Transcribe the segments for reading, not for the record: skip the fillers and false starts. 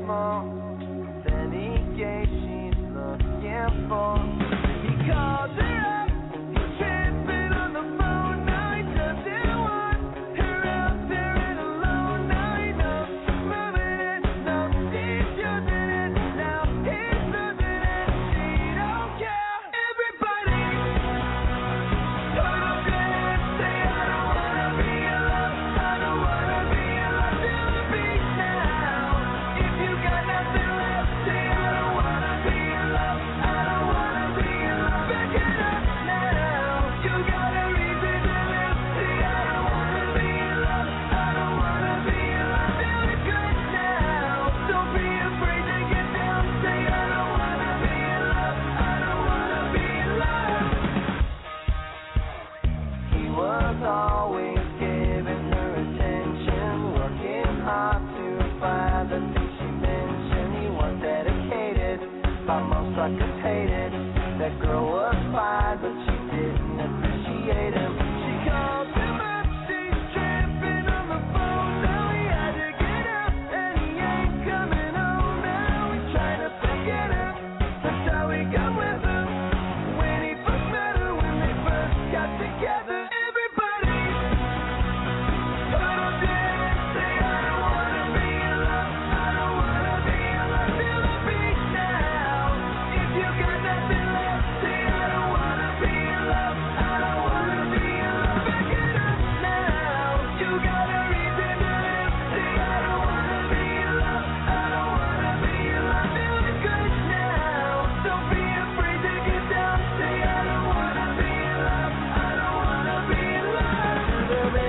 more than he gave. She's looking for. He calls her up, he's tripping on the phone. Now he doesn't want her out there and alone. Now he knows she's moving it, no, she's using it. Now he's losing it, she don't care. Everybody, put up your hands, say I don't wanna be alone. I don't wanna be alone till the beat now. If you got nothing left, say I don't wanna be alone. I don't wanna be alone. Back it up now. You got a reason to live. Say I don't wanna be alone. I don't wanna be alone. Feeling good now. Don't be afraid to get down. Say I don't wanna be alone. I don't wanna be alone. He was always giving her attention, working hard to find the things she mentioned. He was dedicated, by most suckers hated. That girl was fine, but she didn't appreciate him. She calls him up, she's tripping on the phone. Now he had to get up, and he ain't coming home. Now he's trying to forget her. That's how he got with her. When he first met her, when they first got together. Everybody, put up your hands, say I don't wanna be alone. I don't wanna be alone till the beat now. If you got nothing left, say I don't wanna be alone. I don't wanna be alone. Back it up now. You got a reason to live. Say I don't wanna be alone. I don't wanna be alone. Feeling good now. Don't be afraid to get down. Say I don't wanna be alone. I don't wanna be alone. To the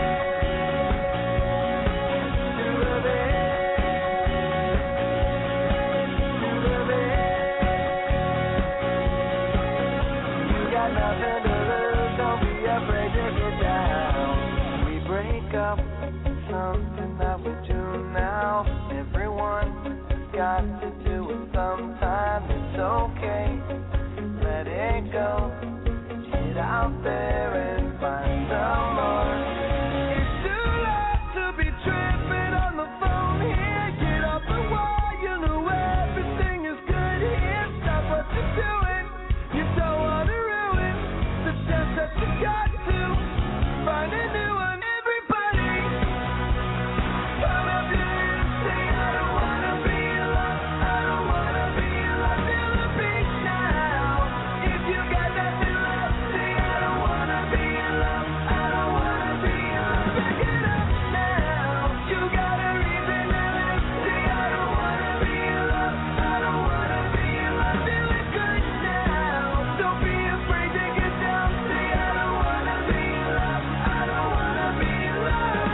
You got nothing to lose, don't be afraid to get down. We break up, something that we do now. Everyone's got to do it sometime. It's okay, let it go. Get out there and find some more. It's too late to be tripping on the phone here. Get off the wall, you know everything is good here. Stop what you're doing, you don't want to ruin the chance that you got to find a new one. Everybody, put up your hands, say I don't wanna be alone. I don't wanna be alone till the beat now. If you got nothing left, say I don't wanna be alone. I don't wanna be alone. Back it up now. You got a reason to live. Say I don't wanna be alone. I don't wanna be alone. Feeling good now. Don't be afraid to get down. Say I don't wanna be alone. I don't wanna be alone.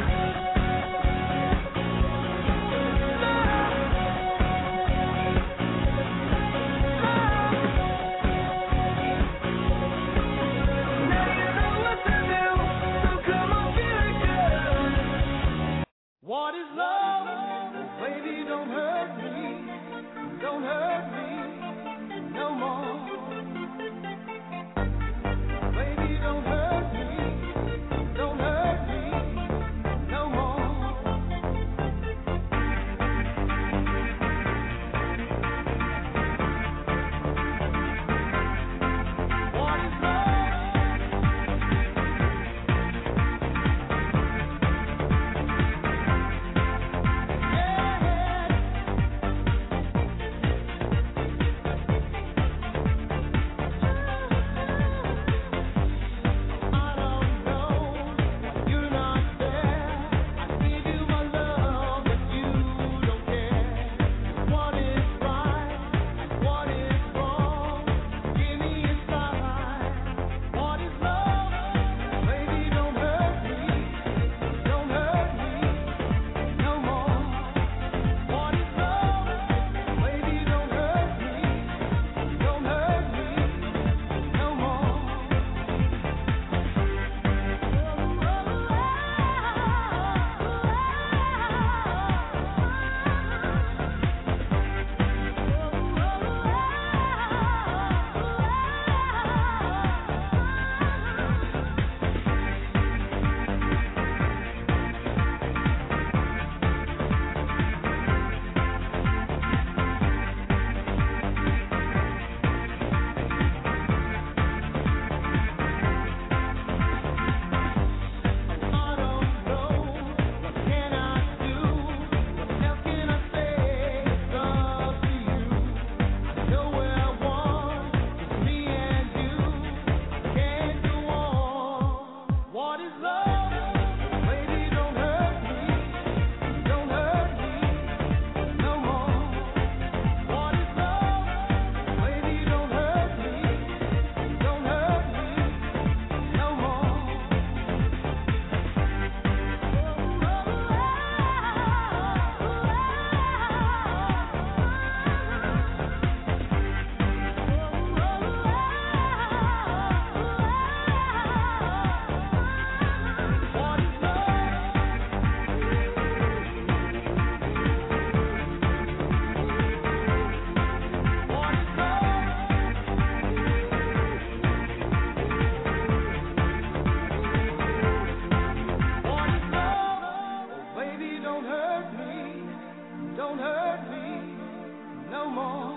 Now you know what to do, so come on, feel good. What is love? Baby, don't hurt me no more. Baby, don't hurt me no more. What is love? Yeah. Don't hurt me no more.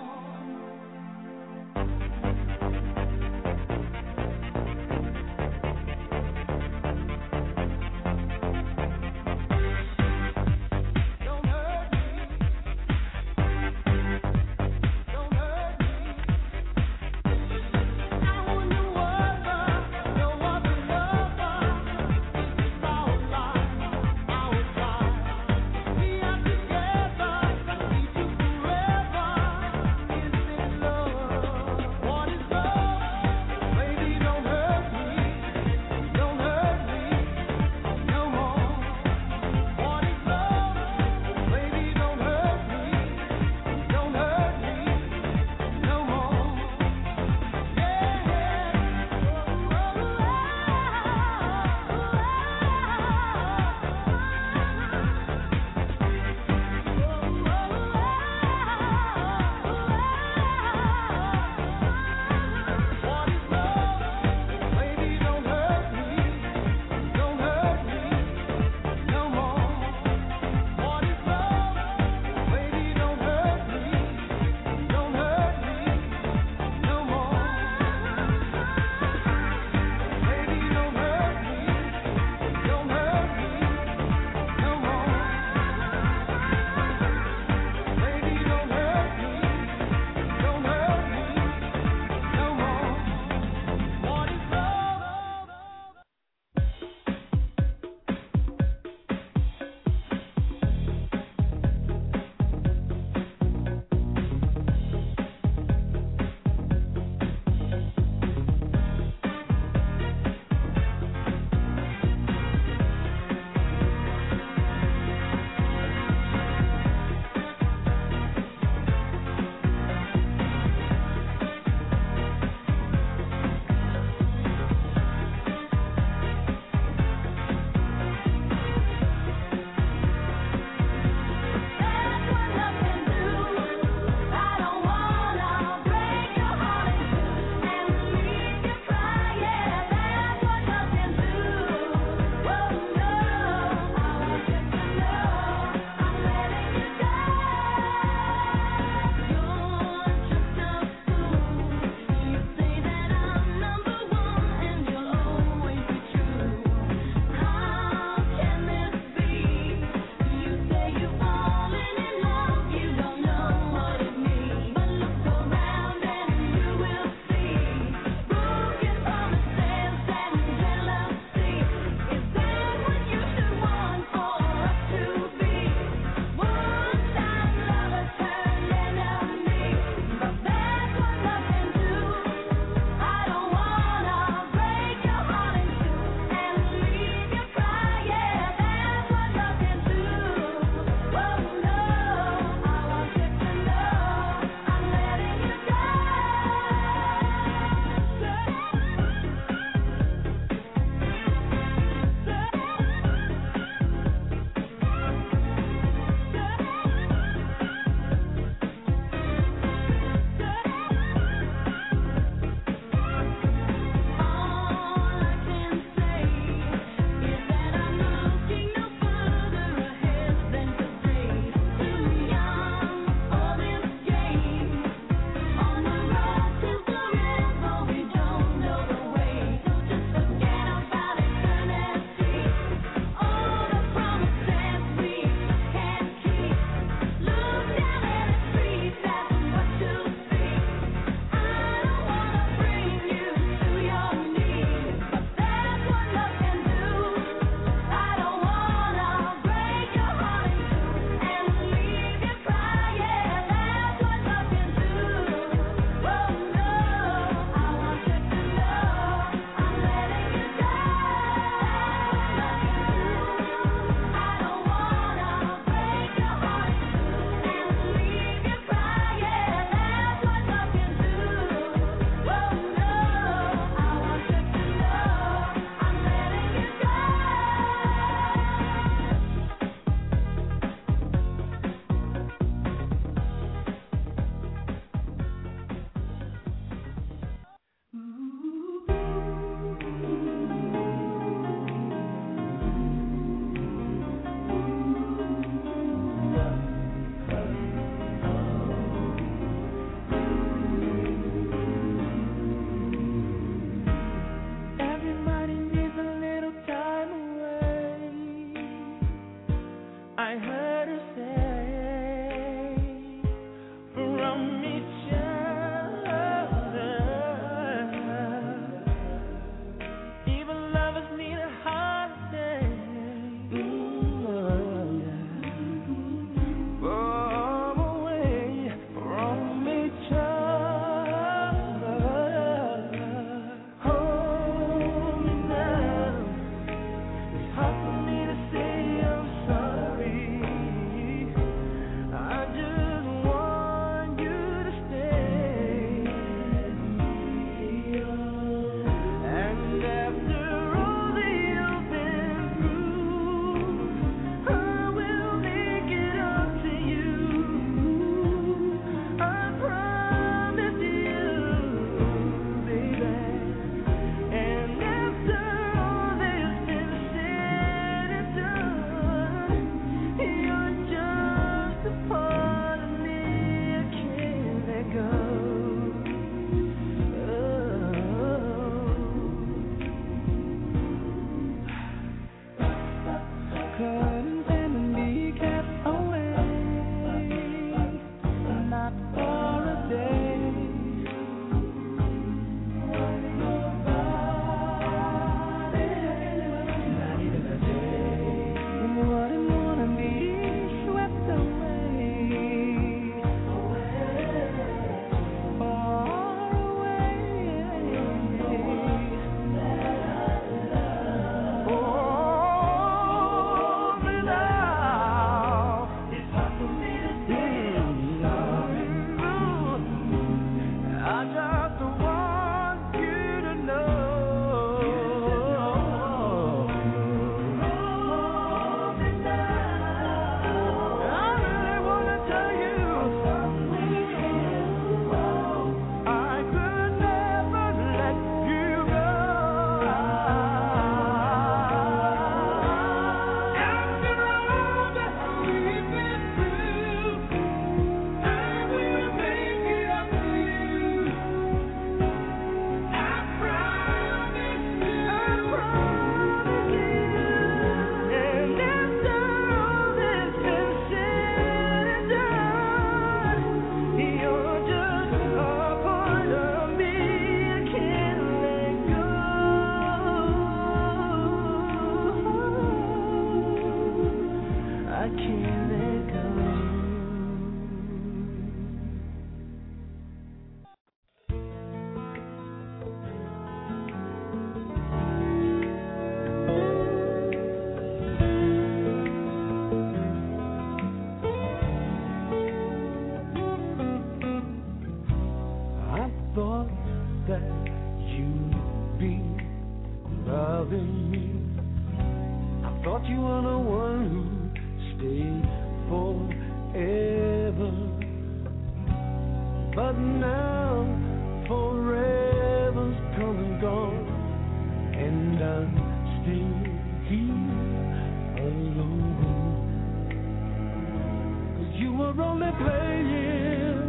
but now forever's come and gone, and I'm still here alone. 'Cause you were only playing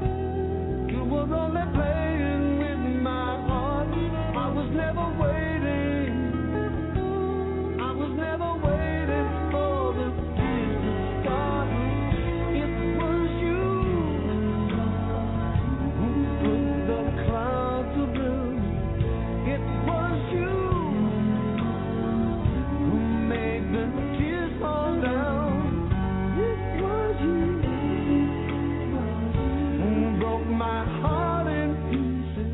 with my heart. I was never waiting for the kiss to start. It was you who put the clouds to blue. It was you who made the tears fall down. It was you who broke my heart in pieces.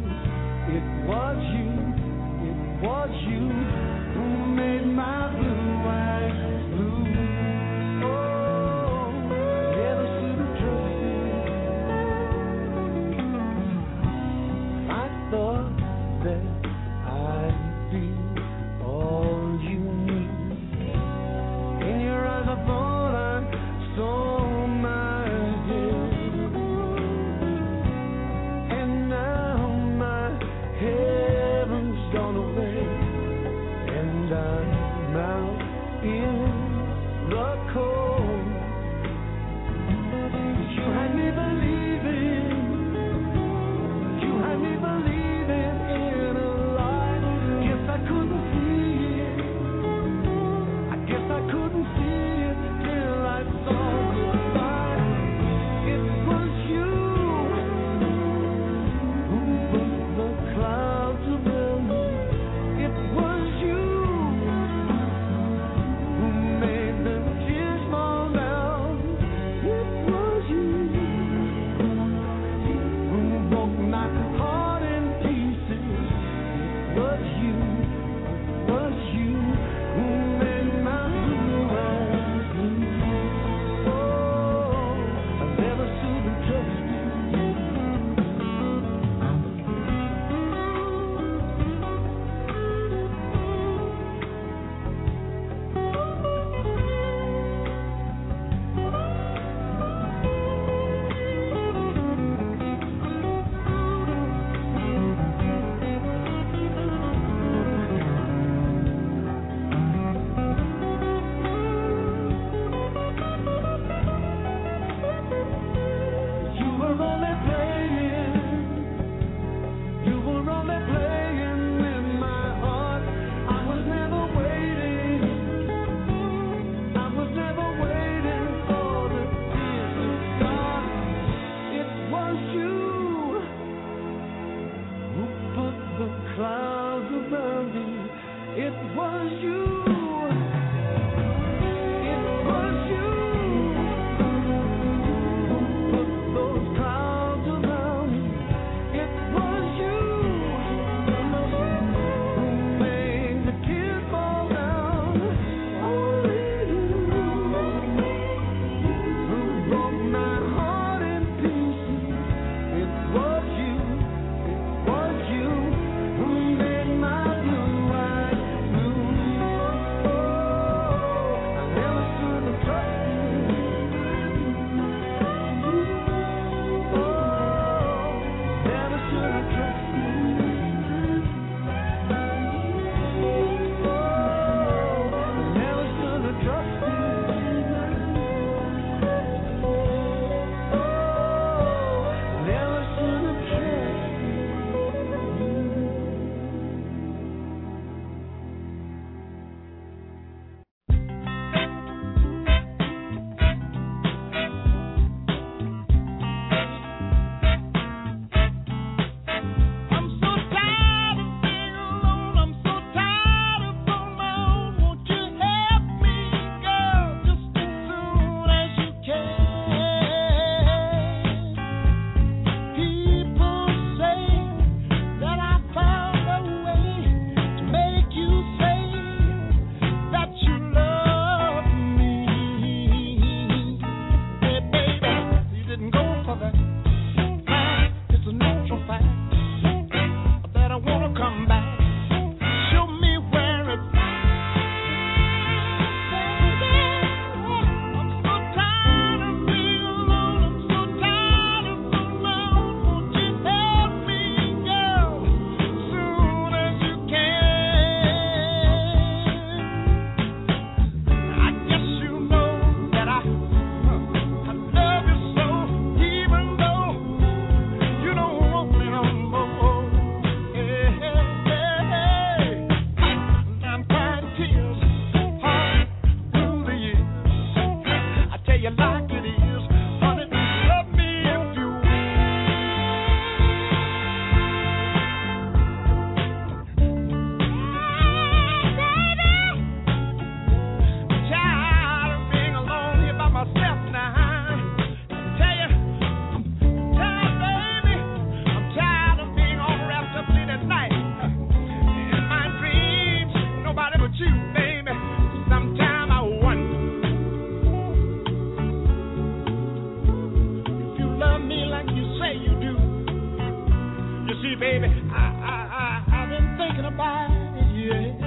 you, baby. I've been thinking about it, yeah.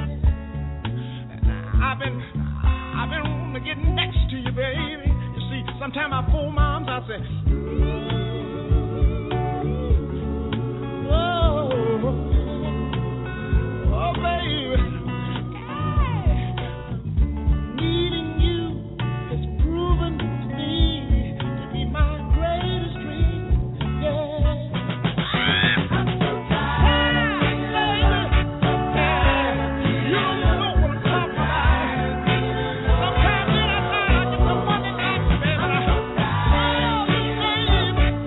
I've been wanting to get next to you, baby. You see, sometimes I fool moms, I say, oh, baby. Needing you has proven to be my greatest dream, yeah. I'm so tired, baby. You don't know what I'm talking about. Sometimes when I just want to ask you, baby. Oh, baby.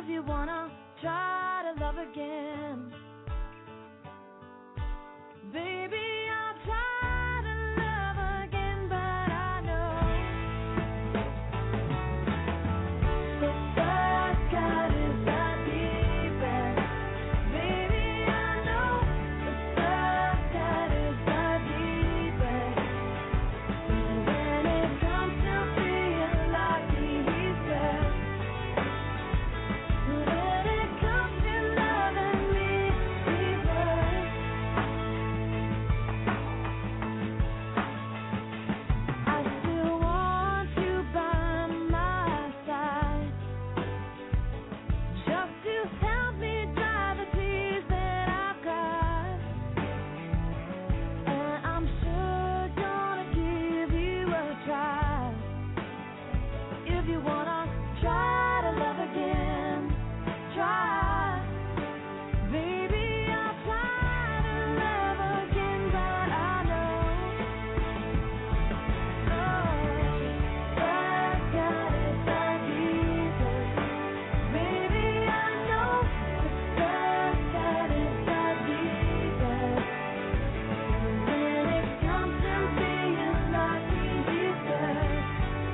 If you wanna try to love again, baby, I'll try to love again, but I know the first cut is the deepest. Baby, I know the first cut is the deepest. When it comes to feeling like he's best, when it comes to loving me deeper, I still want you by my side, just to help me dry the tears that I've cried. And I'm sure gonna give you a try. If you wanna try to love again, try. Baby, I'll try to love again, but I know first cut is the deepest. Baby, I know the first cut is the deepest. When it comes to being like he's best,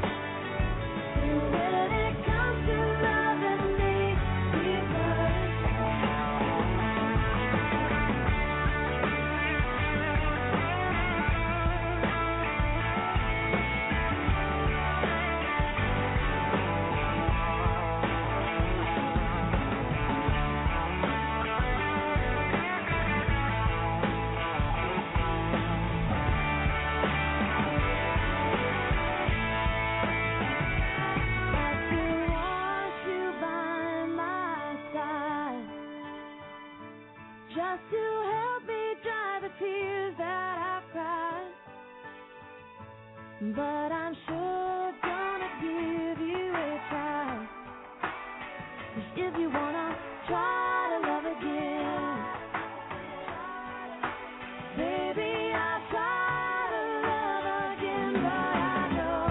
when it comes to loving me deeper. I still want you by my side, just to help me dry the tears that I've cried. But I'm sure gonna give you a try. 'Cause if you wanna try to love again, baby, I'll try to love again, but I know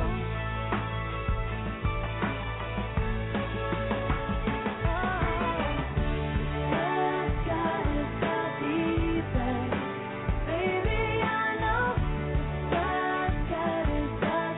first cut is the deepest. Baby, I know first cut is the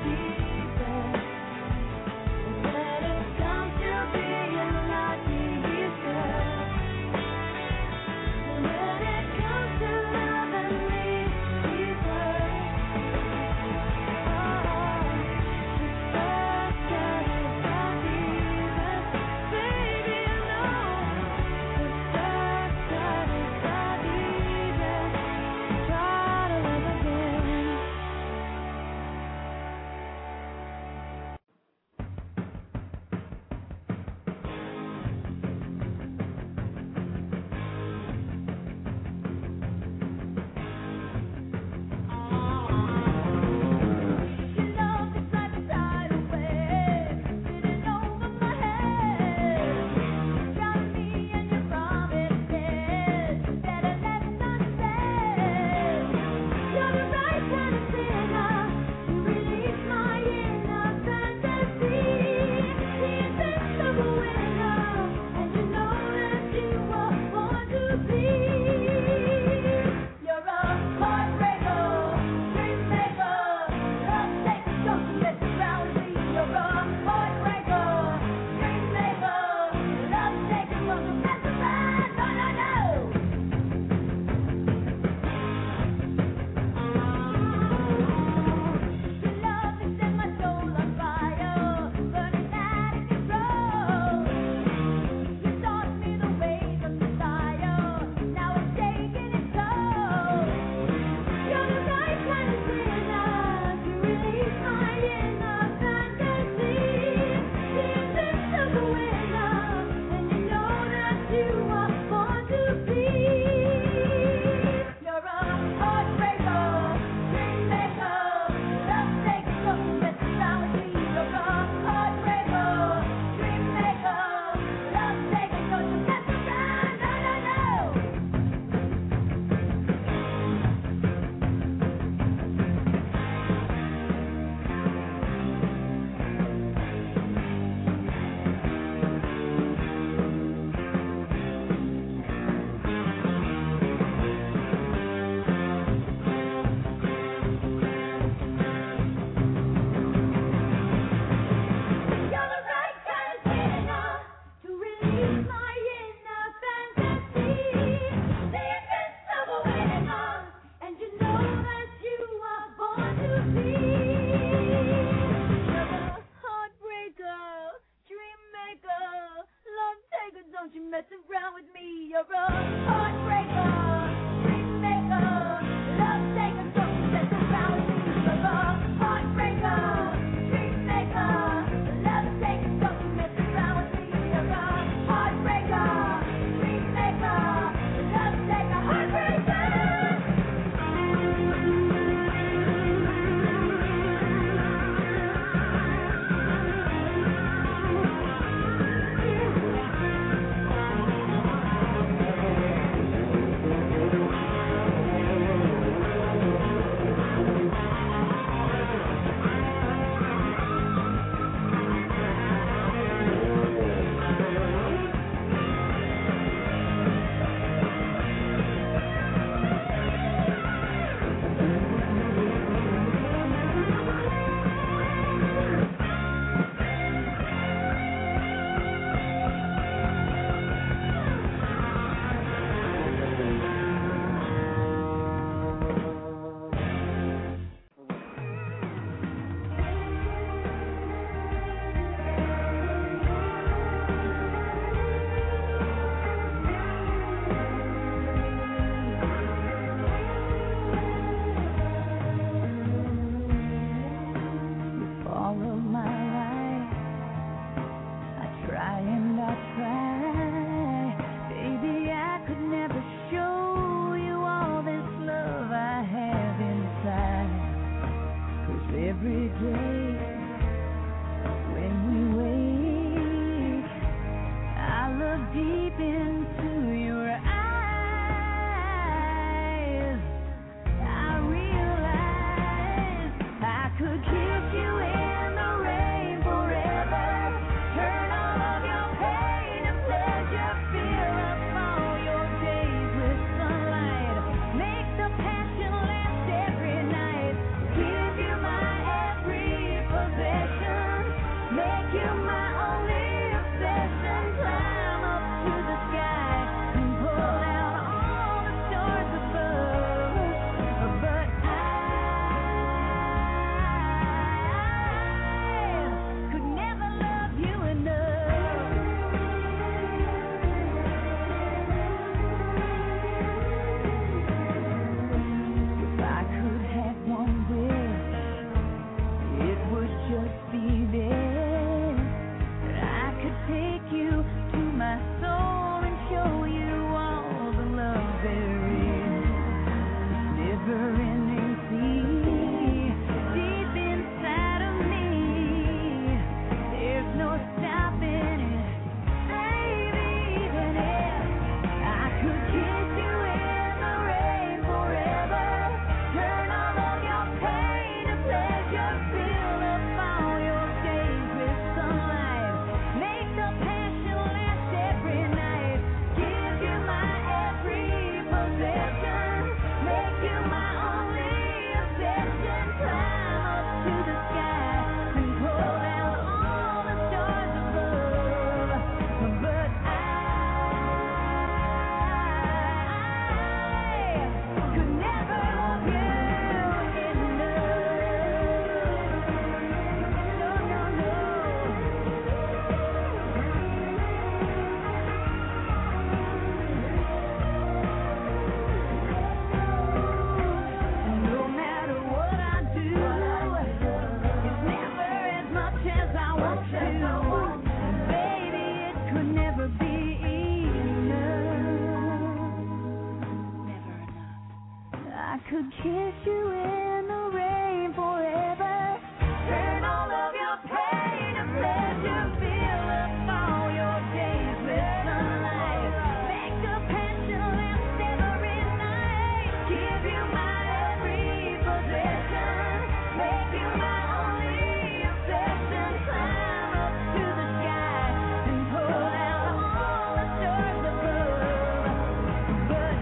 I could kiss you in the rain forever. Turn all of your pain and pleasure, fill up all your days with sunlight. Make the passion last every night. Give you my every possession. Make you my only obsession. Climb up to the sky and pull out all the stars above. But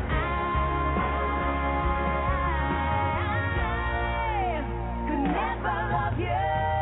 I could never love you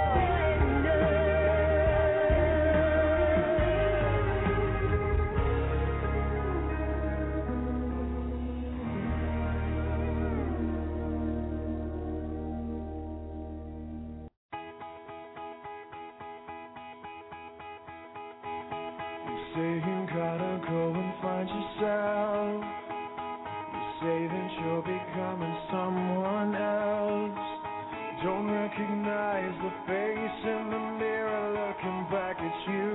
You say you gotta go and find yourself. You say that you're becoming someone else. Don't recognize the face in the mirror looking back at you.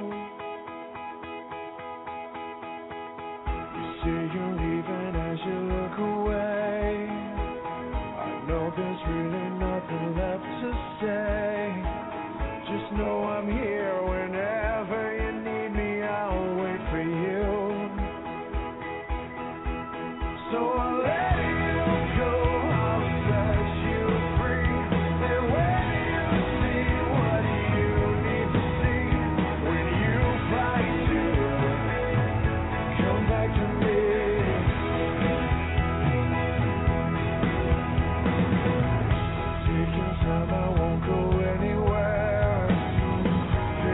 You say you're leaving as you look away. I know there's really nothing left to say. Just know I'm here whenever you need me. I'll wait for you. So I'll let you go. I'll set you free. And when you see what you need to see, when you fight to come back to me. Take your time, I won't go anywhere.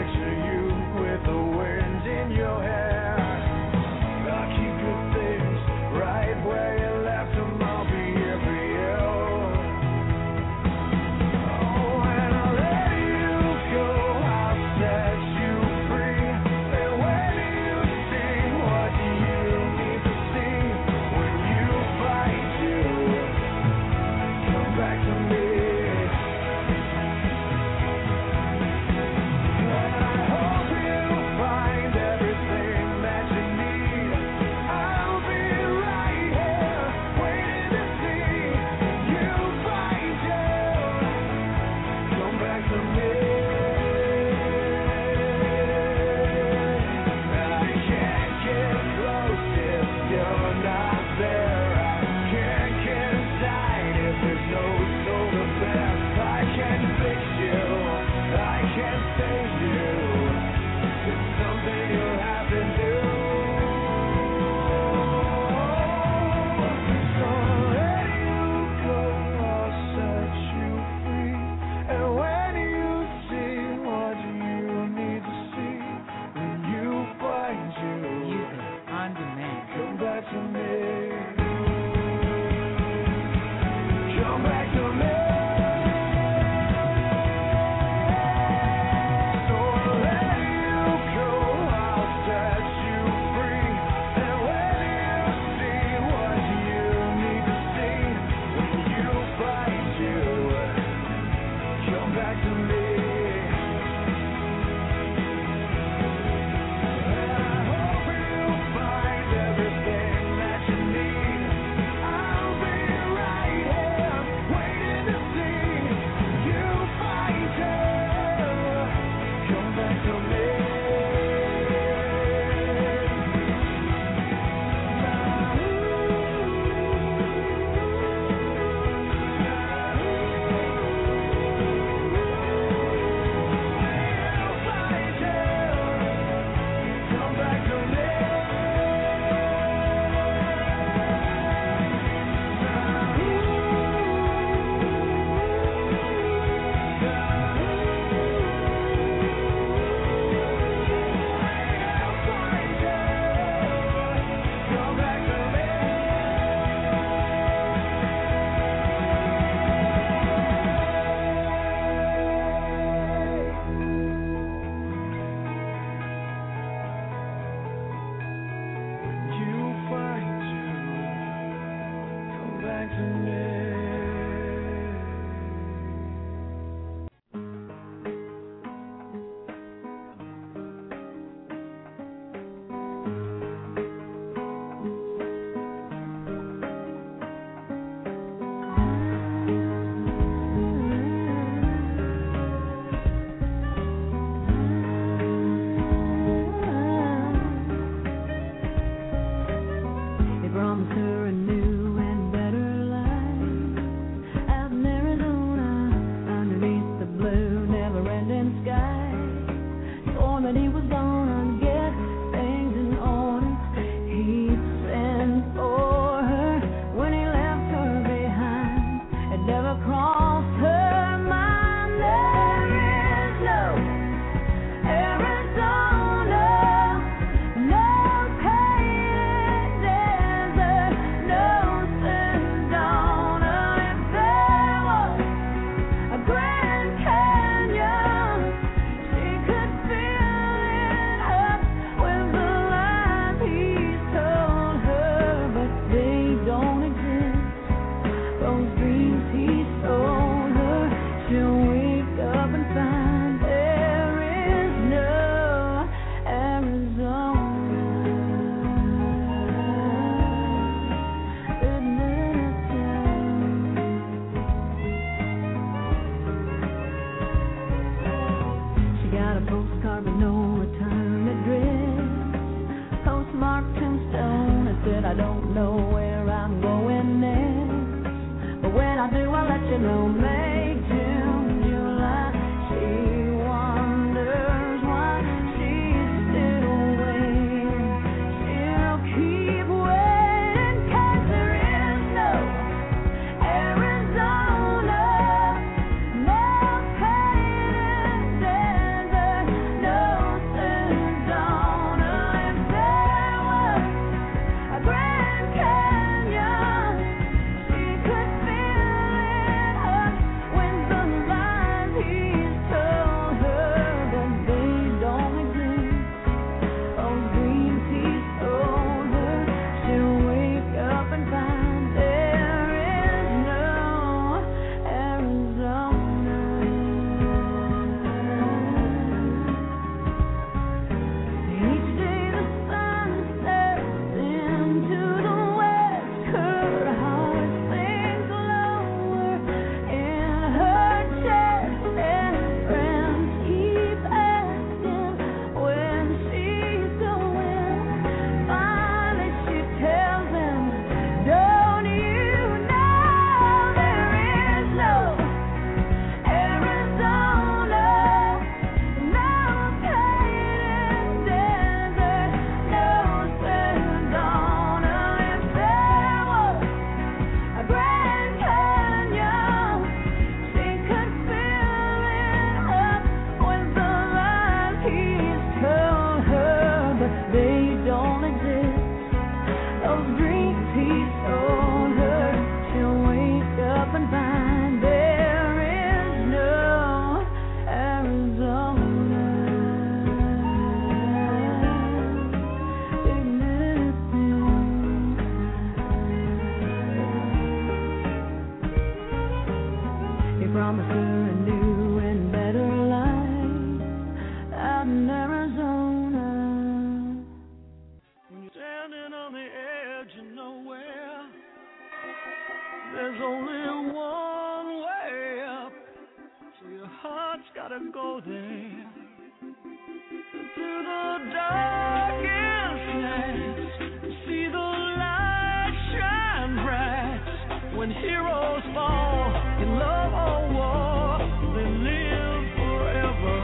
promised her a new and better life out in Arizona. When you're standing on the edge of nowhere, there's only one way up, so your heart's gotta go there. Through the darkest nights, see the light shine bright. When heroes fall in love or war, they live forever.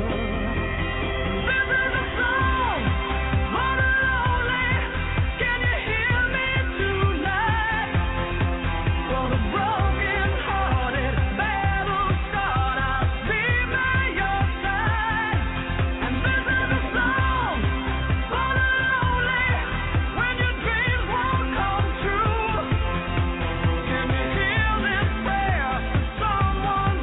This is a song for the lonely. Can you hear me tonight? For the broken-hearted, battle scarred, I'll be by your side. And this is a song for the lonely. When your dreams won't come true, can you hear this prayer for someone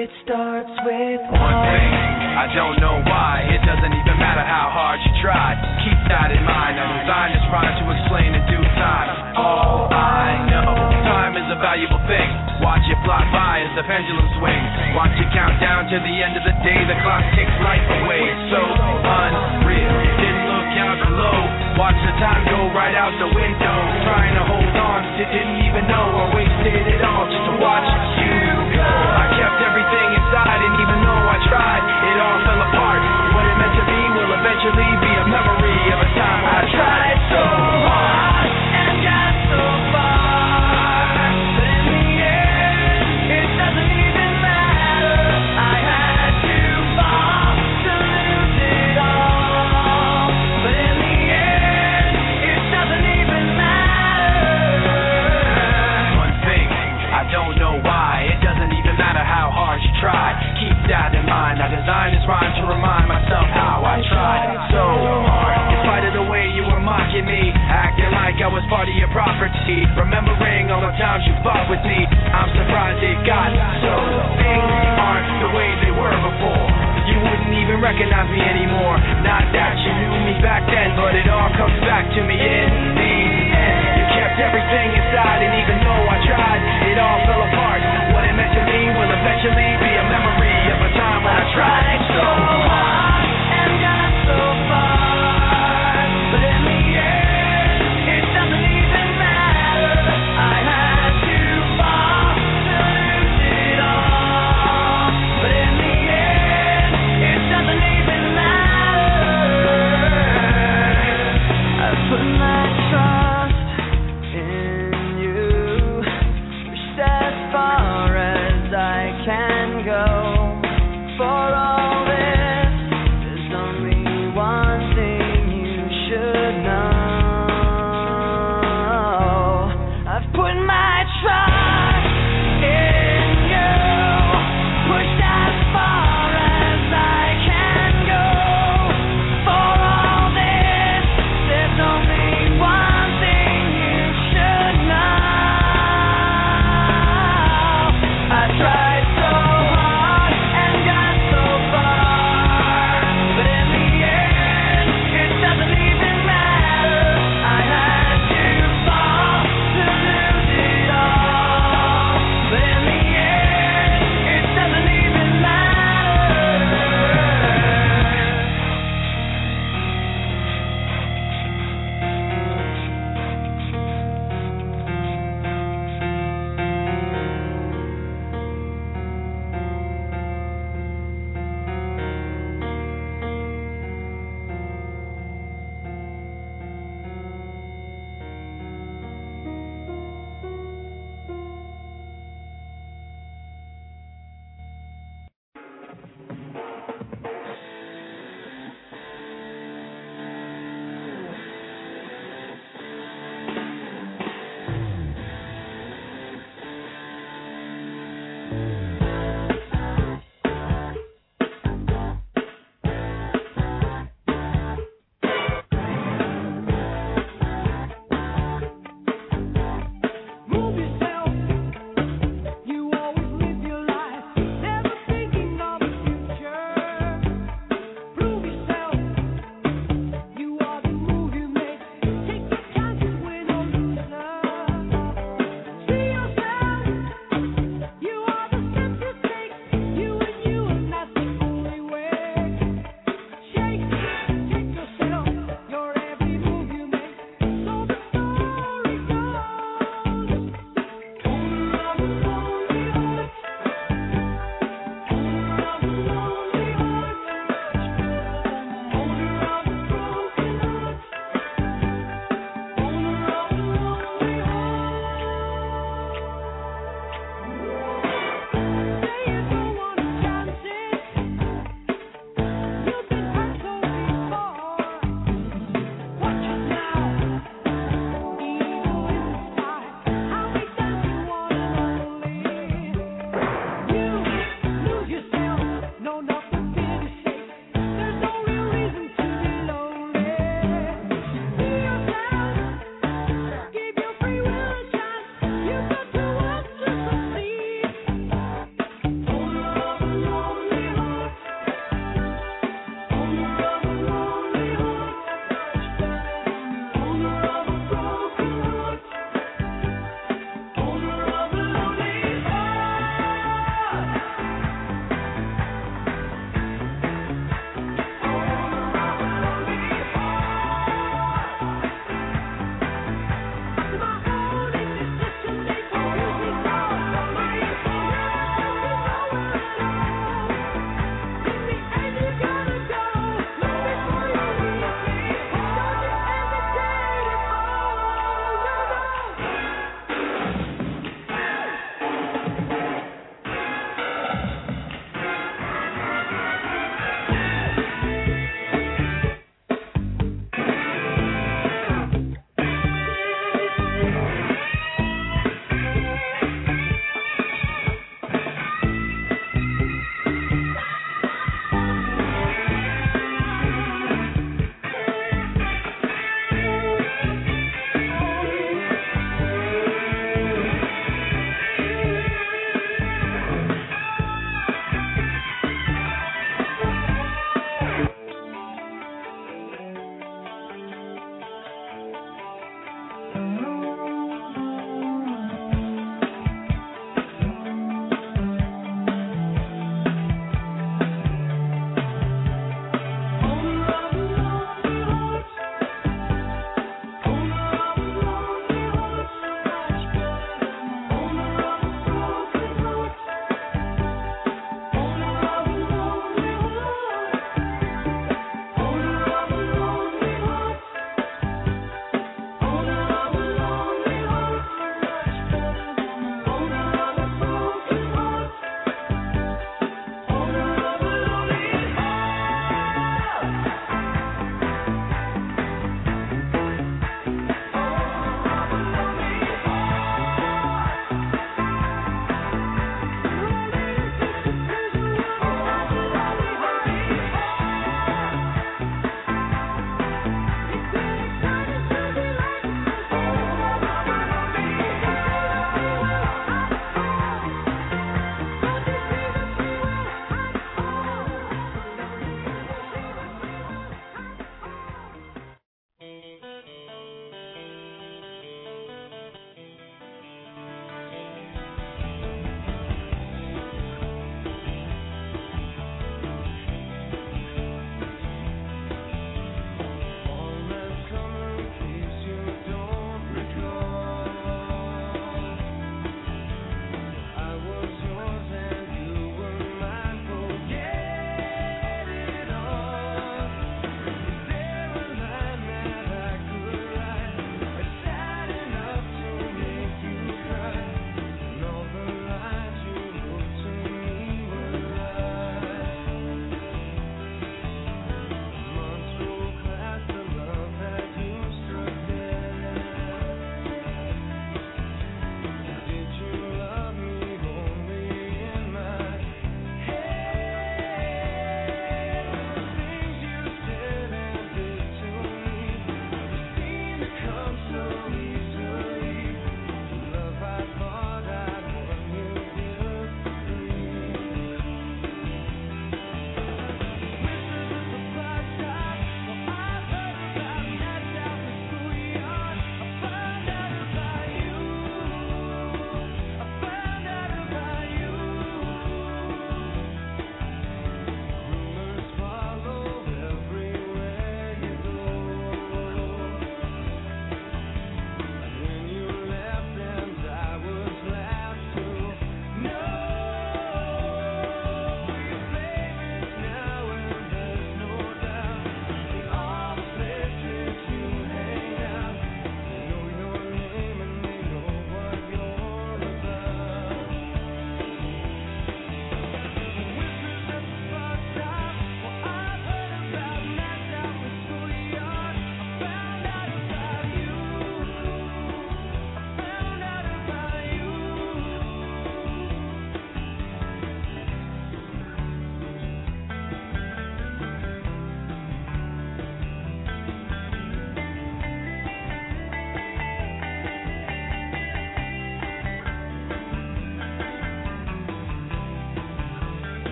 It starts with one thing. I don't know why. It doesn't even matter how hard you try. Keep that in mind. I designed this rhyme to explain in due time. All I know, time is a valuable thing. Watch it fly by as the pendulum swings. Watch it count down to the end of the day. The clock takes life away. It's so unreal. Didn't look out below. Watch the time go right out the window. Trying to hold on, didn't even know I wasted it all just to watch you go. I kept everything inside, and even though I tried, it all fell apart. What it meant to be will eventually be a memory of a time when I tried so hard and got so far, but in the end, it doesn't even matter. I had to fall to lose it all, but in the end, it doesn't even matter. One thing, I don't know why. It doesn't even matter how hard you try. Keep that in mind. I designed this rhyme to remind myself how I tried so hard. In spite of the way you were mocking me, acting like I was part of your property, remembering all the times you fought with me, I'm surprised it got so. Things aren't the way they were before. You wouldn't even recognize me anymore. Not that you knew me back then, but it all comes back to me in the end. You kept everything inside, and even though I tried, it all fell apart. What it meant to me will eventually be a memory of a time when I tried so hard and got so far, but in the end, it doesn't even matter. I had to fall to lose it all, but in the end, it doesn't even matter. I put my trust in you, pushed as far as I can go. For all this, there's only one thing you should know. I've put my trust in you, pushed as far as I can go. For all this, there's only one thing you should know. I tried so hard and got so far, but in the end, it doesn't even matter. I had to fall to lose it all, but in the end, it doesn't even matter. Move yourself. You always live your life, never thinking of the future. Prove yourself. You are the move you make. Take your chances, win or loser. See yourself. You are the steps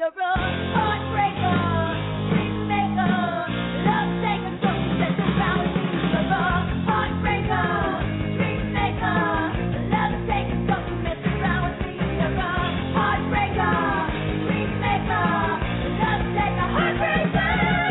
you're a heartbreaker, dream maker, love taker, so you set around with me. You're a heartbreaker, dream maker, love taker, so you mess around with me. You're a heartbreaker, dream maker, love taker, heartbreaker.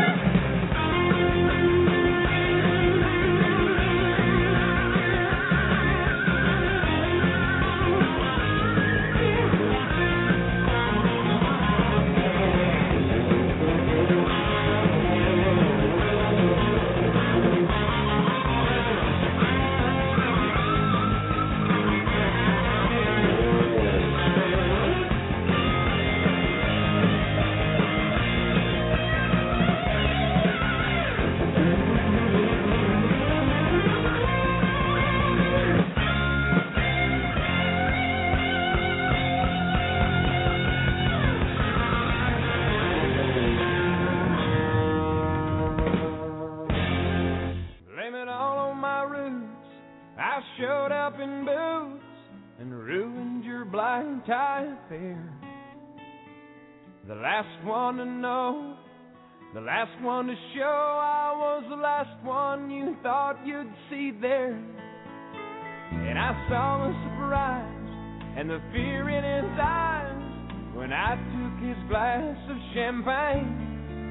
Blame it all on my roots. I showed up in boots and ruined your blind tie affair. The last one to know, the last one to show, I was the last one you thought you'd see there. And I saw the surprise and the fear in his eyes when I took his glass of champagne.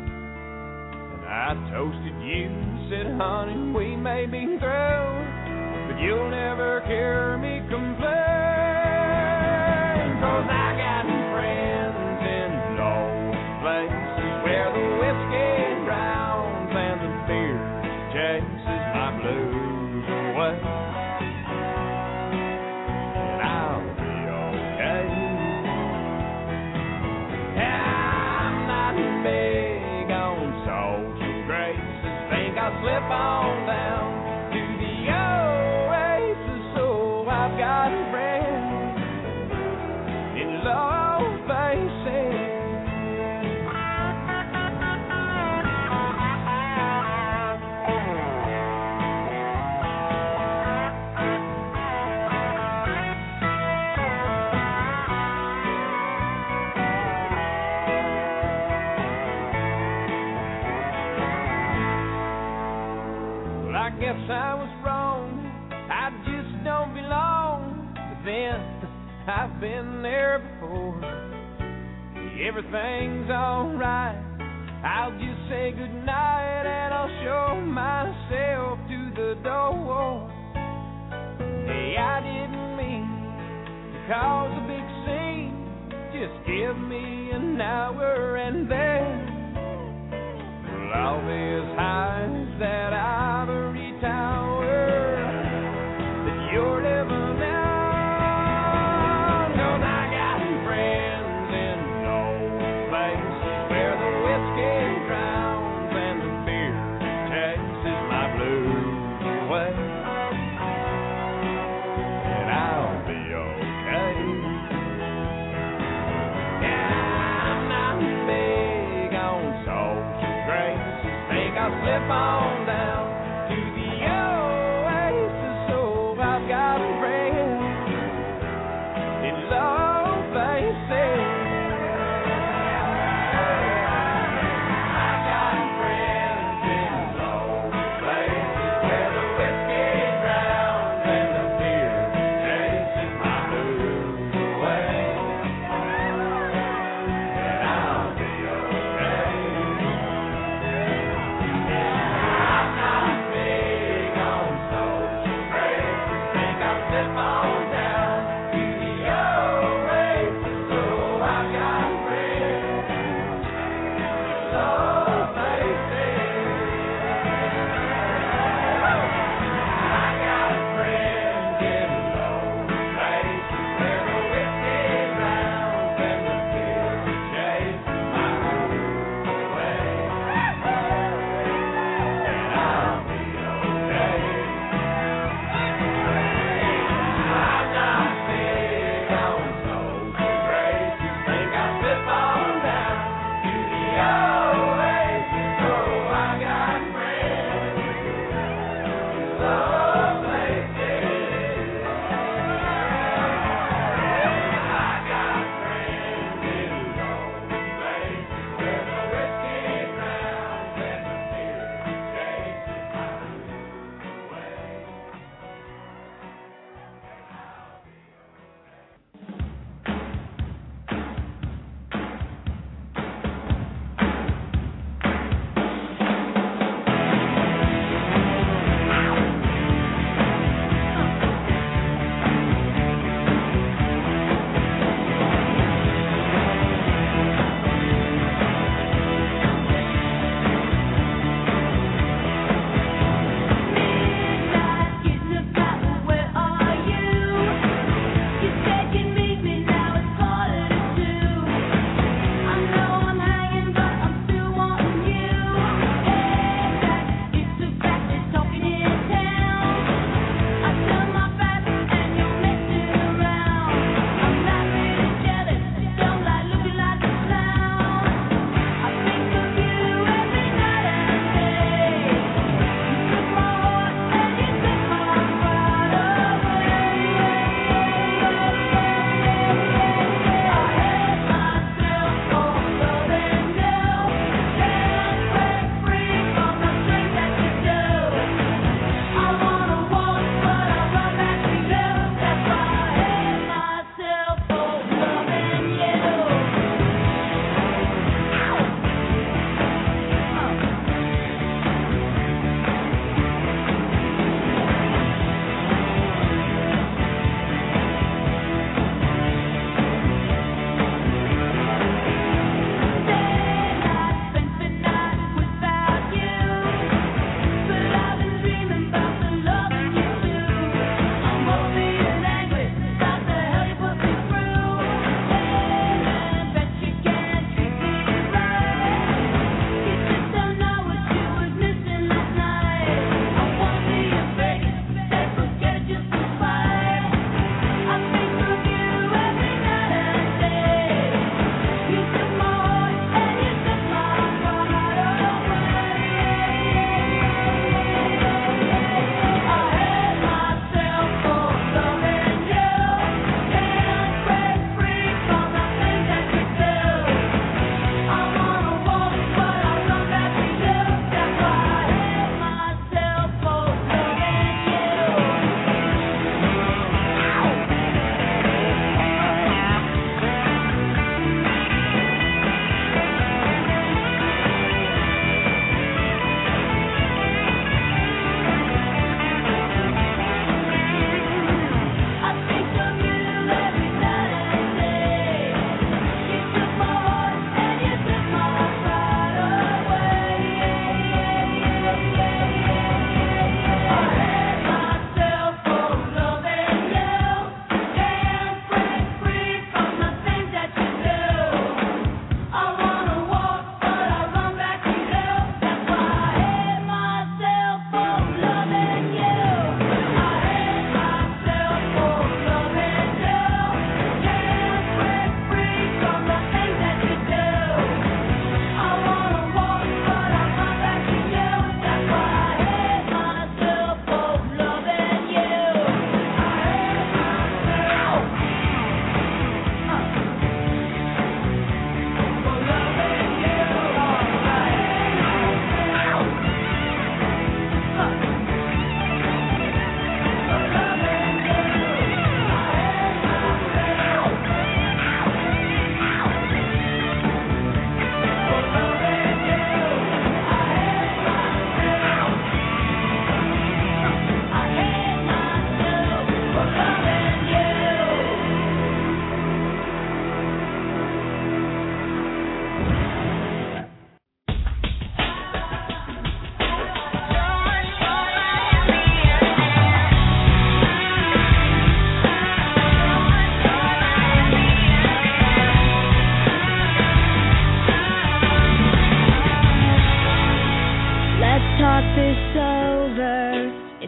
I toasted you, said, honey, we may be through, but you'll never hear me complain. 'Cause I got friends in low places where the whiskey drowns and the beer chases my blues away. And I'll be okay. I'm not big on social graces. Think I'll slip on down to the oasis. So I've got friends in low places. Well, I guess I was wrong. I just don't belong. But then I've been there before. Everything's alright. I'll just say goodnight and I'll show myself to the door. Hey, I didn't mean to cause a big scene. Just give me an hour and then I'll be as high as that ivory tower that you're living on. 'Cause I got friends in low places where the whiskey drowns and the beer chases my blues away. And I'll be okay. Yeah, I'm not big on social graces. Think I'll slip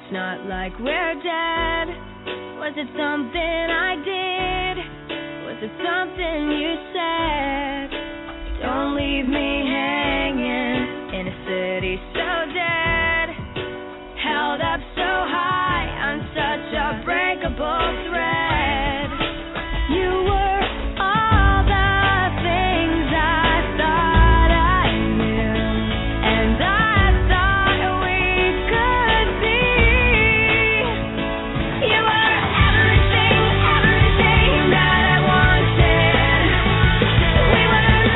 It's not like we're dead. Was it something I did? Was it something you said? Don't leave me hanging in a city so dead, held up so high on such a breakable thread. You were all the things I thought I knew, and I thought we could be. You were everything, everything that I wanted. We were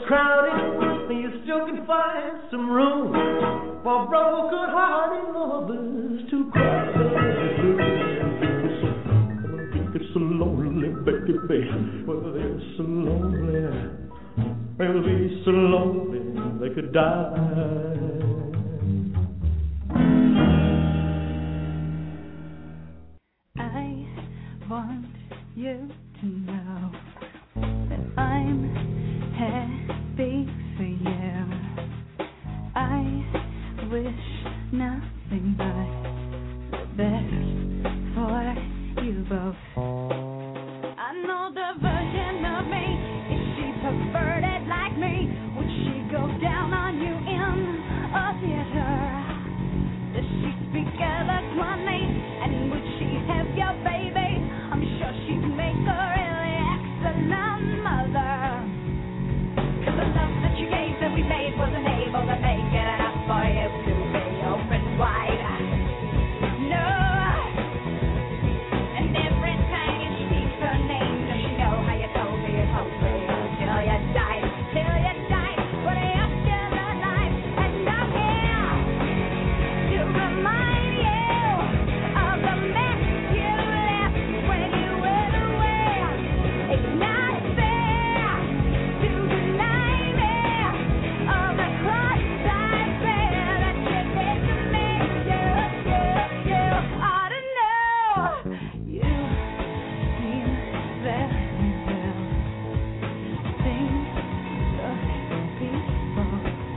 crowded, you still can find some room for broken-hearted lovers to cry their blues. It's so lonely, baby. Well, they're so lonely. They'll be so lonely they could die. I want you to know that I'm happy for you. I wish nothing but the best for you both. I know the version of me, if she preferred it like me, would she go down on you in a theater? Does she speak eloquently, and would she have your baby? I'm sure she'd make a really excellent mother. 'Cause the love that you gave that we made wasn't able to make it enough for you to be open wide. No. And every time you speak her name, does she know how you told me it's hungry until you died? Till you died, but you're still alive, and I'm here to remind you of the mess you left when you went away. It's not fair to deny me of the cross I bear that you did to me. You ought to know. You seem very well. Things look peaceful.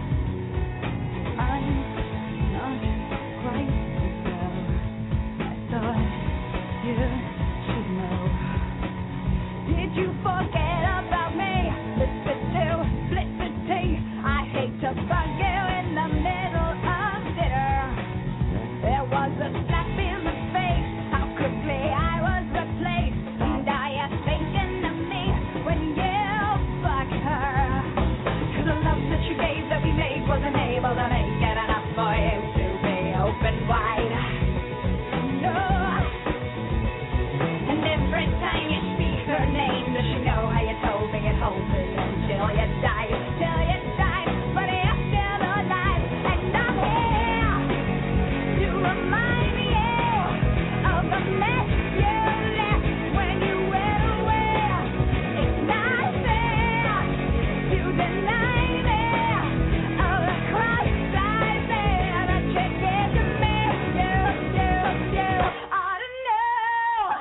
I'm not quite so well. I thought you should know. Did you forget about me? Listen to Felicity. I hate to bug you in the middle of dinner. There was a slap in the face. How quickly I was replaced. And I am thinking of me when you fucked her. 'Cause the love that you gave that we made wasn't able to make it enough for you to be open wide. No. And every time you speak her name, does she know how you told me it holds me until you died? Till you died, but you're still alive, and I'm here to remind you of the mess you left when you went away. It's not fair to deny me of the cross I bear that you did to me. You ought to know.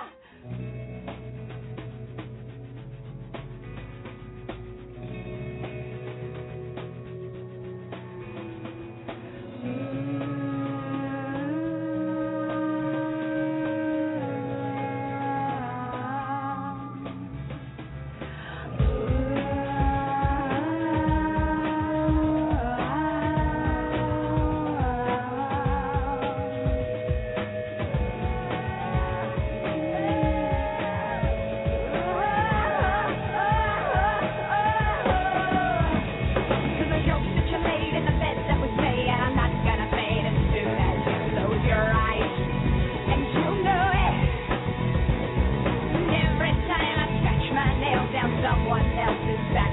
Someone else's back.